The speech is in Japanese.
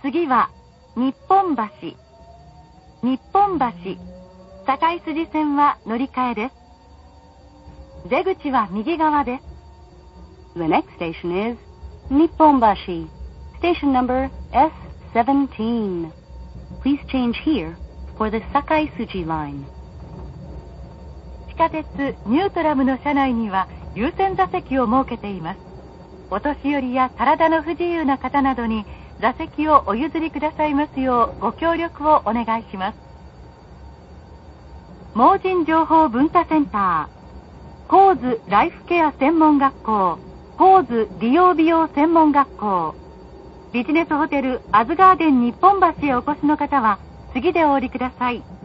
次は日本橋。日本橋、堺筋線は乗り換えです。出口は右側です。 The next station is Nipponbashi, station number S17. Please change here for the Sakai-Suji line. 地下鉄ニュートラムの車内には優先座席を設けています。お年寄りや体の不自由な方などに座席をお譲りくださいますようご協力をお願いします。盲人情報文化センター、コーズライフケア専門学校、コーズ利用美容専門学校、ビジネスホテルアズガーデン日本橋へお越しの方は次でお降りください。